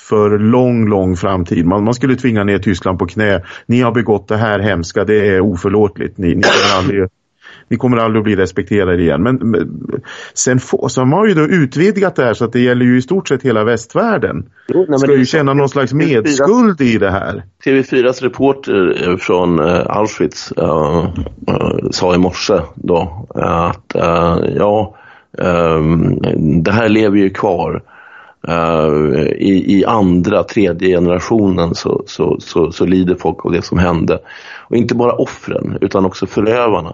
för lång framtid. Man skulle tvinga ner Tyskland på knä. Ni har begått det här hemska, det är oförlåtligt. Ni kommer aldrig att bli respekterade igen. Men sen så har man ju då utvidgat det här så att det gäller ju i stort sett hela västvärlden. Ska ju känna någon slags medskuld i det här. TV4s reporter från Auschwitz sa i morse då att det här lever ju kvar. I andra, tredje generationen så lider folk av det som hände. Och inte bara offren utan också förövarna.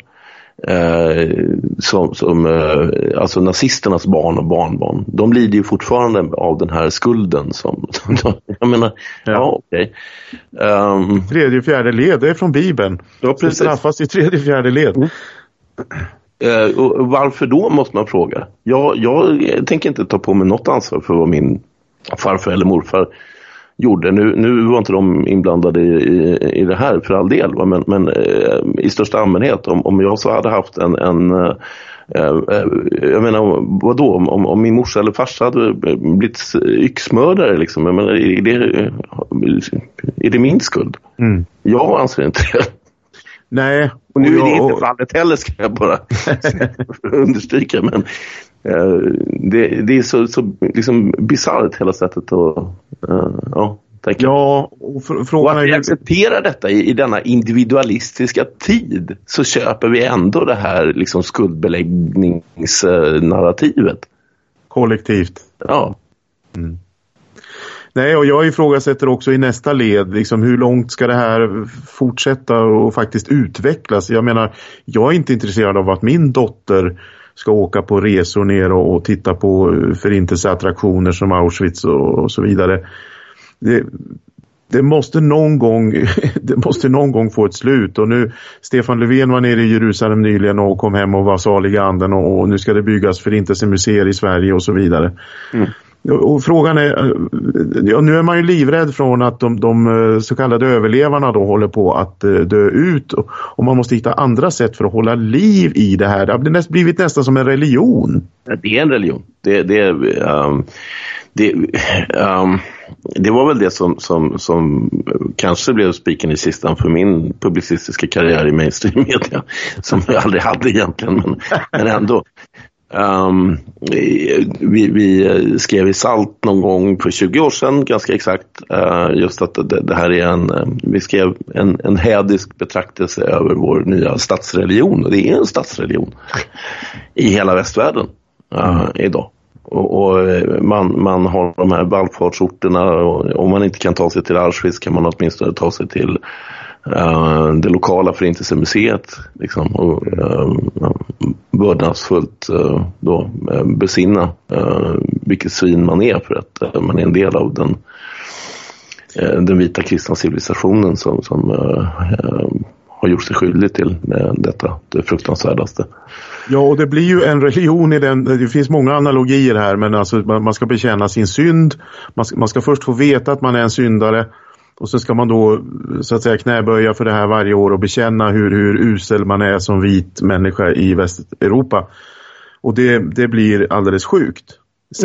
Alltså nazisternas barn och barnbarn, de lider ju fortfarande av den här skulden som jag menar, okej. Tredje, fjärde led, det är från Bibeln. Det straffas i tredje, fjärde led. Och varför då, måste man fråga. Jag tänker inte ta på mig något ansvar för vad min farfar eller morfar gjorde. Nu var inte de inblandade i det här för all del, men i största allmänhet om jag så hade haft jag menar, vadå om min morsa eller farsa hade blivit yxmördare liksom, jag menar, är det min skuld? Jag anser inte det. Nej. Och nu är det inte fallet heller, ska jag bara understryka, men det är så liksom bisarrt hela sättet att tänka. Ja, och frågan är ju... accepterar detta i denna individualistiska tid, så köper vi ändå det här liksom skuldbeläggningsnarrativet. Kollektivt. Ja. Nej, och jag ifrågasätter också i nästa led liksom, hur långt ska det här fortsätta och faktiskt utvecklas. Jag menar, jag är inte intresserad av att min dotter ska åka på resor ner och titta på förintelseattraktioner som Auschwitz och så vidare. Det måste någon gång få ett slut. Och nu, Stefan Löfven var nere i Jerusalem nyligen och kom hem och var salig i anden, och nu ska det byggas förintelsemuseer i Sverige och så vidare. Och frågan är, nu är man ju livrädd från att de så kallade överlevarna då håller på att dö ut, och man måste hitta andra sätt för att hålla liv i det här. Det har blivit nästan som en religion. Det är en religion. Det var väl det som kanske blev spiken i kistan för min publicistiska karriär i mainstream-media, som jag aldrig hade egentligen, men ändå. Vi skrev i Salt någon gång för 20 år sedan, ganska exakt, just att det här är vi skrev en hädisk betraktelse över vår nya statsreligion, och det är en statsreligion i hela västvärlden idag. Och man har de här vallfartsorterna, och om man inte kan ta sig till Auschwitz kan man åtminstone ta sig till det lokala förintelsemuseet liksom, och vördnadsfullt då besinna vilket svin man är, för att man är en del av den vita kristna civilisationen som har gjort sig skyldig till detta, det fruktansvärdaste. Ja, och det blir ju en religion i den. Det finns många analogier här, men alltså man ska bekänna sin synd. Man ska först få veta att man är en syndare, och så ska man då så att säga knäböja för det här varje år och bekänna hur usel man är som vit människa i Västeuropa. Och det blir alldeles sjukt.